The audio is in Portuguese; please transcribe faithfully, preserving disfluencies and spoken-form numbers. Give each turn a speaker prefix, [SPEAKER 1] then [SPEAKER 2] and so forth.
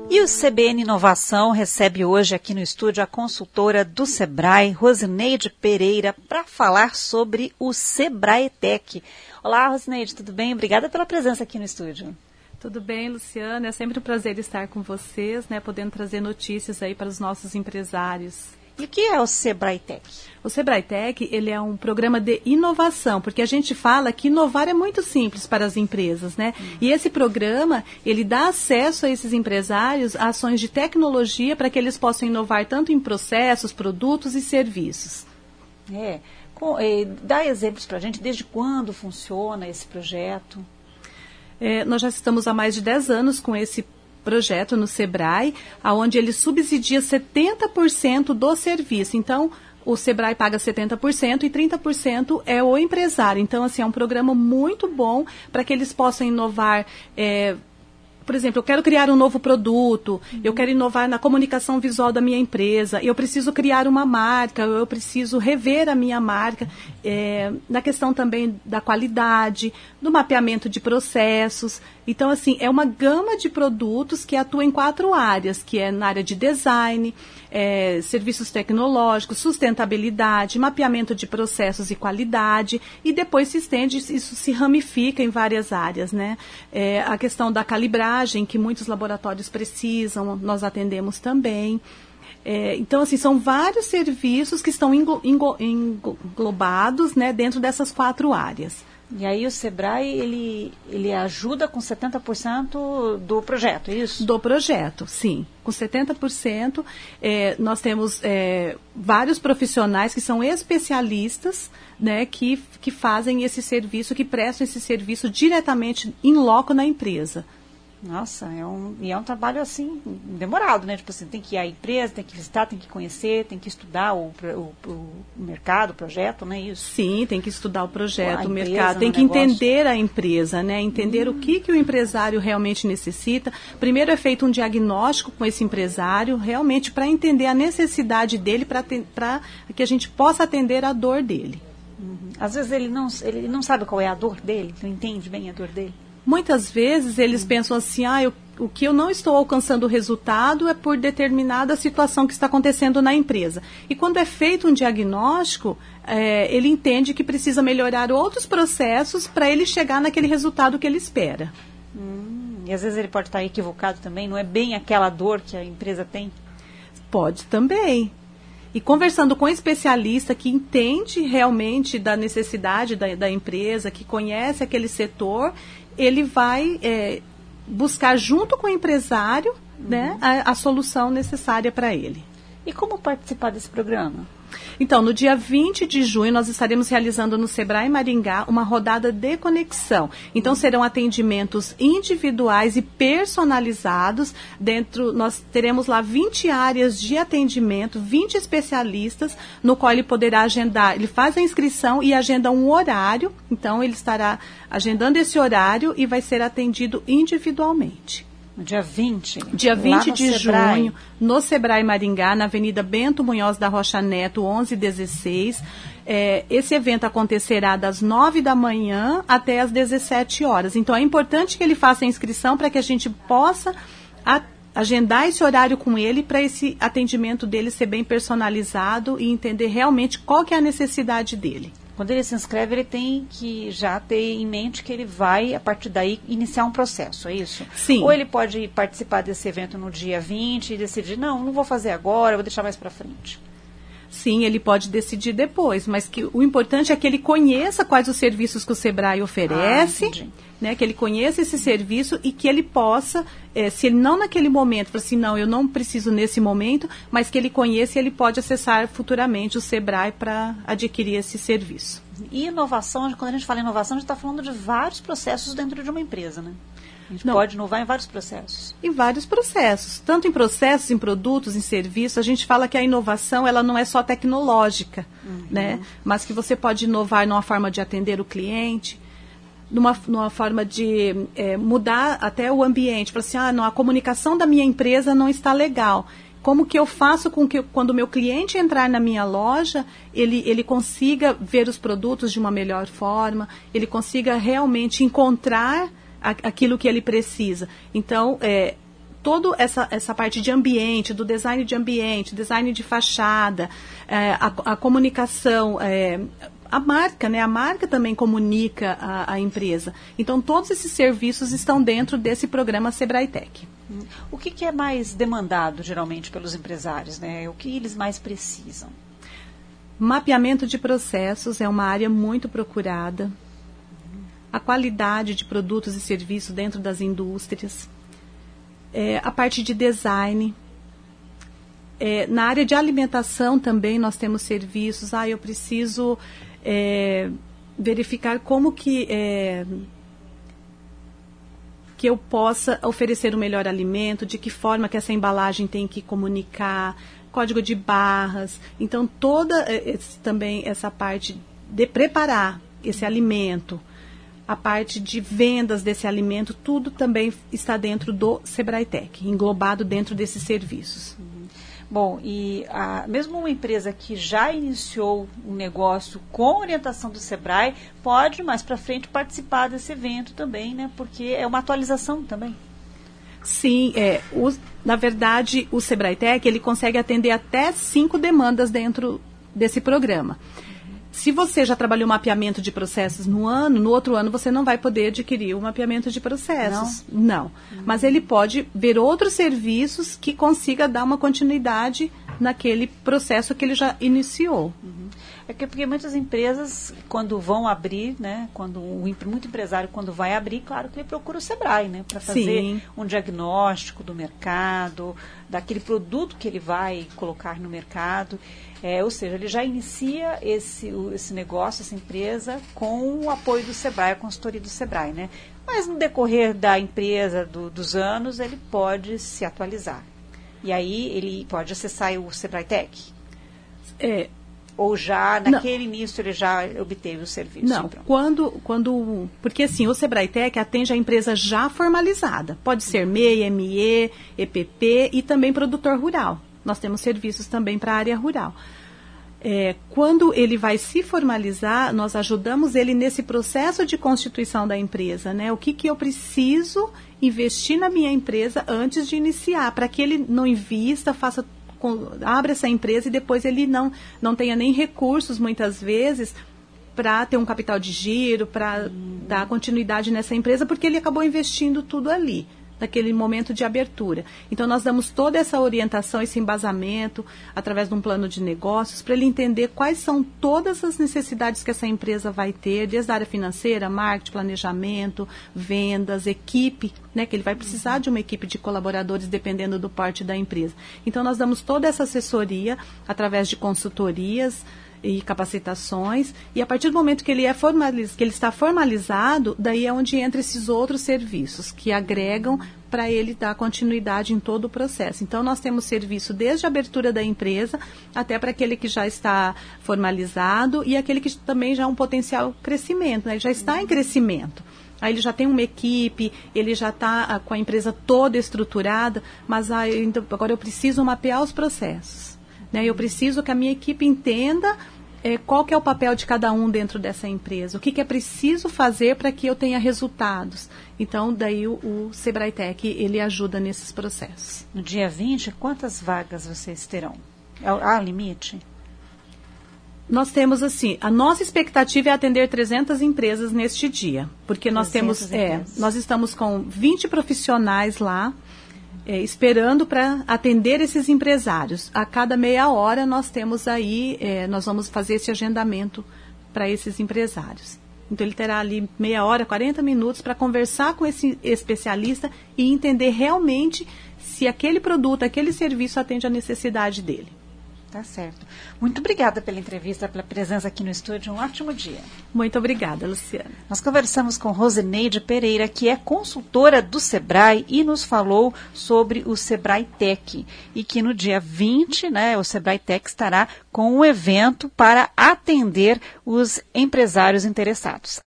[SPEAKER 1] E o C B N Inovação recebe hoje aqui no estúdio a consultora do Sebrae, Rosineide Pereira, para falar sobre o Sebrae Tech. Olá, Rosineide, tudo bem? Obrigada pela presença aqui no estúdio.
[SPEAKER 2] Tudo bem, Luciana. É sempre um prazer estar com vocês, né, podendo trazer notícias aí para os nossos empresários.
[SPEAKER 1] E o que é o Sebrae Tech?
[SPEAKER 2] O Sebrae Tech, ele é um programa de inovação, porque a gente fala que inovar é muito simples para as empresas, né? Hum. E esse programa, ele dá acesso a esses empresários a ações de tecnologia para que eles possam inovar tanto em processos, produtos e serviços.
[SPEAKER 1] É. Com, é dá exemplos para a gente, desde quando funciona esse projeto?
[SPEAKER 2] É, nós já estamos há mais de dez anos com esse projeto no Sebrae, onde ele subsidia setenta por cento do serviço. Então, o Sebrae paga setenta por cento e trinta por cento é o empresário. Então, assim, é um programa muito bom para que eles possam inovar. É, por exemplo, eu quero criar um novo produto, uhum. eu quero inovar na comunicação visual da minha empresa, eu preciso criar uma marca, eu preciso rever a minha marca, é, na questão também da qualidade, do mapeamento de processos. Então, assim, é uma gama de produtos que atua em quatro áreas, que é na área de design, é, serviços tecnológicos, sustentabilidade, mapeamento de processos e qualidade, e depois se estende, isso se ramifica em várias áreas, né? É, a questão da calibragem, que muitos laboratórios precisam, nós atendemos também. É, então, assim, são vários serviços que estão englo, englo, englobados, né, dentro dessas quatro áreas.
[SPEAKER 1] E aí o Sebrae, ele, ele ajuda com setenta por cento do projeto, é isso?
[SPEAKER 2] Do projeto, sim. Com setenta por cento, é, nós temos é, vários profissionais que são especialistas, né, que, que fazem esse serviço, que prestam esse serviço diretamente in loco na empresa.
[SPEAKER 1] Nossa, é um, e é um trabalho assim, demorado, né? Tipo assim, tem que ir à empresa, tem que visitar, tem que conhecer, tem que estudar o, o, o mercado, o projeto, não é isso?
[SPEAKER 2] Sim, tem que estudar o projeto, o
[SPEAKER 1] empresa,
[SPEAKER 2] mercado, tem que
[SPEAKER 1] negócio.
[SPEAKER 2] entender a empresa, né? Entender hum. o que, que o empresário realmente necessita. Primeiro é feito um diagnóstico com esse empresário, realmente para entender a necessidade dele, para que a gente possa atender a dor dele.
[SPEAKER 1] Uhum. Às vezes ele não, ele não sabe qual é a dor dele, não entende bem a dor dele.
[SPEAKER 2] Muitas vezes eles pensam assim, ah, eu, o que eu não estou alcançando o resultado é por determinada situação que está acontecendo na empresa. E quando é feito um diagnóstico, é, ele entende que precisa melhorar outros processos para ele chegar naquele resultado que ele espera.
[SPEAKER 1] Hum, e às vezes ele pode estar equivocado também, não é bem aquela dor que a empresa tem?
[SPEAKER 2] Pode também. E conversando com um especialista que entende realmente da necessidade da, da empresa, que conhece aquele setor, ele vai é, buscar junto com o empresário, uhum. né, a, a solução necessária para ele.
[SPEAKER 1] E como participar desse programa?
[SPEAKER 2] Então, no dia vinte de junho, nós estaremos realizando no Sebrae Maringá uma rodada de conexão. Então, serão atendimentos individuais e personalizados. Dentro, nós teremos lá vinte áreas de atendimento, vinte especialistas, no qual ele poderá agendar. Ele faz a inscrição e agenda um horário. Então, ele estará agendando esse horário e vai ser atendido individualmente.
[SPEAKER 1] No dia vinte?
[SPEAKER 2] Dia vinte de junho, no Sebrae Maringá, na Avenida Bento Munhoz da Rocha Neto, onze dezesseis. É, esse evento acontecerá das nove da manhã até as dezessete horas. Então, é importante que ele faça a inscrição para que a gente possa a, agendar esse horário com ele, para esse atendimento dele ser bem personalizado e entender realmente qual que é a necessidade dele.
[SPEAKER 1] Quando ele se inscreve, ele tem que já ter em mente que ele vai, a partir daí, iniciar um processo, é isso?
[SPEAKER 2] Sim.
[SPEAKER 1] Ou ele pode participar desse evento no dia vinte e decidir, não, não vou fazer agora, vou deixar mais para frente.
[SPEAKER 2] Sim, ele pode decidir depois, mas que o importante é que ele conheça quais os serviços que o Sebrae oferece, ah, né, que ele conheça esse serviço e que ele possa, é, se ele não naquele momento, fala assim, não, eu não preciso nesse momento, mas que ele conheça e ele pode acessar futuramente o Sebrae para adquirir esse serviço.
[SPEAKER 1] E inovação, quando a gente fala em inovação, a gente está falando de vários processos dentro de uma empresa, né? A gente Não. pode inovar em vários processos.
[SPEAKER 2] Em vários processos. Tanto em processos, em produtos, em serviços. A gente fala que a inovação ela não é só tecnológica, uhum. né? Mas que você pode inovar numa forma de atender o cliente, numa, numa forma de é, mudar até o ambiente. Falar assim, ah, não, a comunicação da minha empresa não está legal. Como que eu faço com que, quando o meu cliente entrar na minha loja, ele, ele consiga ver os produtos de uma melhor forma, ele consiga realmente encontrar aquilo que ele precisa. Então, é, toda essa, essa parte de ambiente, do design de ambiente, design de fachada, é, a, a comunicação, é, a marca, né? A marca também comunica a, a empresa. Então, todos esses serviços estão dentro desse programa Sebrae Tech.
[SPEAKER 1] O que, que é mais demandado, geralmente, pelos empresários, né? O que eles mais precisam?
[SPEAKER 2] Mapeamento de processos é uma área muito procurada. A qualidade de produtos e serviços dentro das indústrias. É, a parte de design. É, na área de alimentação também nós temos serviços. Ah, eu preciso é, verificar como que, é, que eu possa oferecer o melhor alimento, de que forma que essa embalagem tem que comunicar, código de barras. Então, toda esse, também essa parte de preparar esse alimento, a parte de vendas desse alimento, tudo também está dentro do Sebrae Tech, englobado dentro desses serviços.
[SPEAKER 1] Uhum. Bom, e a, mesmo uma empresa que já iniciou um negócio com orientação do Sebrae, pode mais para frente participar desse evento também, né? Porque é uma atualização também.
[SPEAKER 2] Sim, é, o, na verdade, o Sebrae Tech, ele consegue atender até cinco demandas dentro desse programa. Se você já trabalhou mapeamento de processos no ano, no outro ano você não vai poder adquirir o mapeamento de processos. Não. não. Uhum. Mas ele pode ver outros serviços que consiga dar uma continuidade naquele processo que ele já iniciou.
[SPEAKER 1] Uhum. É que, porque muitas empresas, quando vão abrir, né, quando um, muito empresário, quando vai abrir, claro que ele procura o Sebrae, né, para fazer Sim. um diagnóstico do mercado, daquele produto que ele vai colocar no mercado. É, ou seja, ele já inicia esse, esse negócio, essa empresa, com o apoio do Sebrae, a consultoria do Sebrae, né? Mas no decorrer da empresa, do, dos anos, ele pode se atualizar. E aí ele pode acessar o Sebrae Tech?
[SPEAKER 2] É.
[SPEAKER 1] Ou já, naquele não. início, ele já obteve o serviço?
[SPEAKER 2] Não, então. quando, quando... Porque, assim, o Sebrae Tech atende a empresa já formalizada. Pode ser M E I, M I E, E P P e também produtor rural. Nós temos serviços também para a área rural. É, quando ele vai se formalizar, nós ajudamos ele nesse processo de constituição da empresa, né? O que, que eu preciso investir na minha empresa antes de iniciar, para que ele não invista, faça, abra essa empresa e depois ele não, não tenha nem recursos, muitas vezes, para ter um capital de giro, para hum. dar continuidade nessa empresa, porque ele acabou investindo tudo ali, naquele momento de abertura. Então, nós damos toda essa orientação, esse embasamento, através de um plano de negócios, para ele entender quais são todas as necessidades que essa empresa vai ter, desde a área financeira, marketing, planejamento, vendas, equipe, né, que ele vai precisar de uma equipe de colaboradores, dependendo do porte da empresa. Então, nós damos toda essa assessoria, através de consultorias e capacitações, e a partir do momento que ele, é formaliz... que ele está formalizado, daí é onde entra esses outros serviços que agregam para ele dar continuidade em todo o processo. Então, nós temos serviço desde a abertura da empresa até para aquele que já está formalizado e aquele que também já é um potencial crescimento, né? Ele já está em crescimento. Aí ele já tem uma equipe, ele já está com a empresa toda estruturada, mas aí, então, agora eu preciso mapear os processos. Né, eu preciso que a minha equipe entenda é, qual que é o papel de cada um dentro dessa empresa, o que, que é preciso fazer para que eu tenha resultados. Então, daí o, o Sebrae Tech, ele ajuda nesses processos.
[SPEAKER 1] No dia vinte, quantas vagas vocês terão? Há limite?
[SPEAKER 2] Nós temos, assim, a nossa expectativa é atender trezentas empresas neste dia, porque nós temos, é, nós estamos com vinte profissionais lá, É, esperando para atender esses empresários. A cada meia hora nós temos aí, é, nós vamos fazer esse agendamento para esses empresários. Então ele terá ali meia hora, quarenta minutos para conversar com esse especialista e entender realmente se aquele produto, aquele serviço atende à necessidade dele.
[SPEAKER 1] Tá certo. Muito obrigada pela entrevista, pela presença aqui no estúdio. Um ótimo dia.
[SPEAKER 2] Muito obrigada, Luciana.
[SPEAKER 1] Nós conversamos com Rosineide Pereira, que é consultora do Sebrae e nos falou sobre o Sebrae Tech. E que no dia vinte, né, o Sebrae Tech estará com um evento para atender os empresários interessados.